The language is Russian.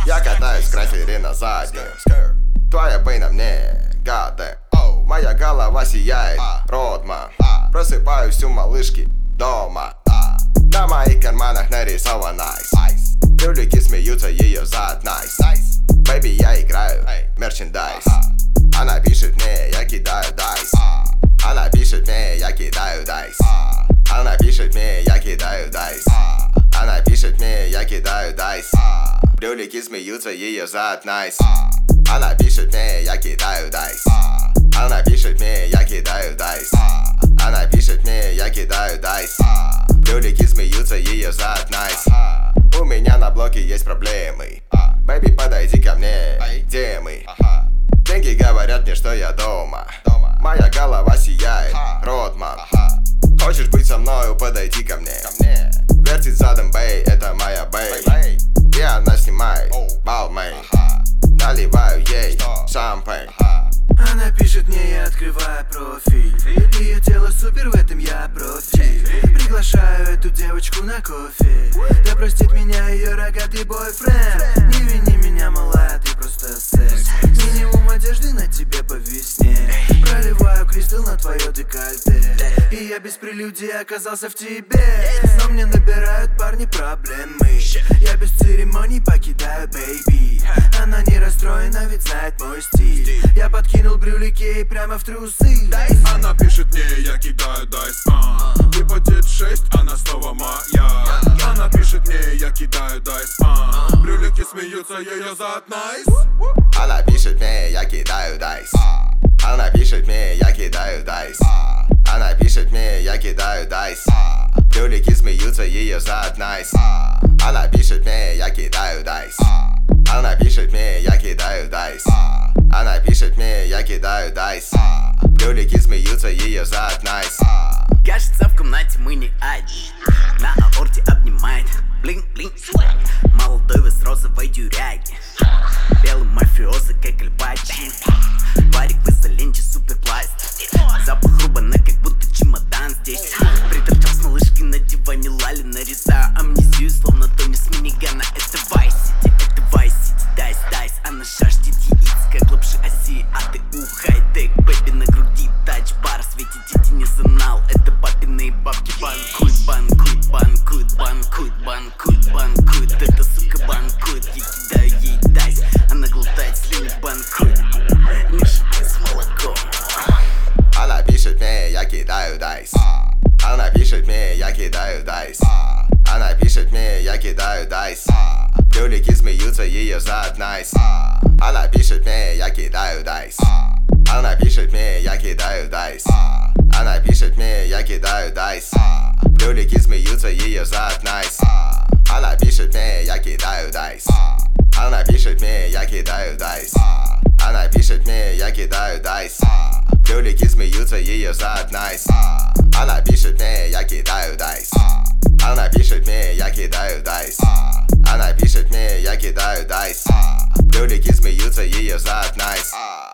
Я катаюсь в крафере на заднем. Твоя бэй на мне, гадэ. Моя голова сияет, Родман. Просыпаюсь у малышки дома. На моих карманах нарисован айс. Брюлики смеются, ее зад найс. Бэйби, я играю мерчендайз. Она пишет мне, я кидаю дайс. Она пишет мне, я кидаю дайс. Она пишет мне, я кидаю дайс. Она пишет мне, я кидаю дайс. Брюлики смеются, ее зад найс. Она пишет мне, я кидаю дайс. Она пишет мне, я кидаю дайс. Она пишет мне, я кидаю дайс. Брюлики смеются, ее зад найс. У меня на блоке есть проблемы. Бэйби, подойди ко мне, где мы? Деньги говорят мне, что я дома. Моя голова сияет, Родман. Хочешь быть со мною, подойди ко мне. Вертит задом бэй, это моя бэй. И она снимает балмей. Наливаю ей шампань. Она пишет мне, я открываю профиль. Ее тело супер, в этом я профи. Приглашаю эту девочку на кофе. Да простит меня ее рогатый бойфренд. Не вини меня, малая, ты просто секс. Минимум одежды на тебе по весне. Проливаю кристалл на твое декольте. И я без прелюдии оказался в тебе. Но мне набирают парни проблемы. Я без церемоний покидаю бэйби. Она не расстроена, ведь знает мой стиль. Я подкинул брюлики прямо в трусы. Она пишет мне, я кидаю дайс. Выпадет 6, она снова моя. Она пишет мне, я кидаю дайс. Брюлики смеются, ее зад найс. Она пишет мне, я кидаю дайс. Она пишет мне, я кидаю дайс. Она пишет мне, я кидаю дайс. Брюлики смеются, ее зад найс. Она пишет мне, я кидаю дайс. Она пишет мне, я кидаю дайс. Она пишет мне, я кидаю дайс. Брюлики смеются, ее зад найс. Кажется, в комнате мы не одни. На аорте обнимает блин-блин. Молодой вы с розовой дюряги. Белый мафиоза, как Альпачи. Варик в изоленте, суперпласт. Запах рубана, как будто чемодан здесь. Приторчал с малышкой на диване, лали нарезаю амнезию, словно Тони с минигана. Это Вайс-Сити, это Вайс-Сити. Дайс, дайс, она шашнет яиц, как глубже оси. А ты хай-тек, бэби на груди, тач-бар. Светит тити не занал, это папины бабки. Банкует, банкует, банкует, банкует, банкует, банкует. Это сука банкует, я кидаю ей дайс. Она глотает слюни, банкует. Не шипи с молоком. Она пишет мне, я кидаю дайс. Она пишет мне, я кидаю дайс. Она пишет мне, я кидаю дайс. Брюлики смеются, ее зад найс. Она пишет мне, я кидаю дайс. Она пишет мне, я кидаю дайс. Она пишет мне, я кидаю дайс. Брюлики смеются, ее зад найс. Она пишет мне, я кидаю дайс. Она пишет мне, я кидаю дайс. Она пишет мне, я кидаю дайс. Брюлики смеются, ее зад найс. Она пишет мне, я кидаю дайс. Она пишет мне, я кидаю дайс. Она пишет мне, я кидаю дайс. Брюлики смеются, ее зад найс.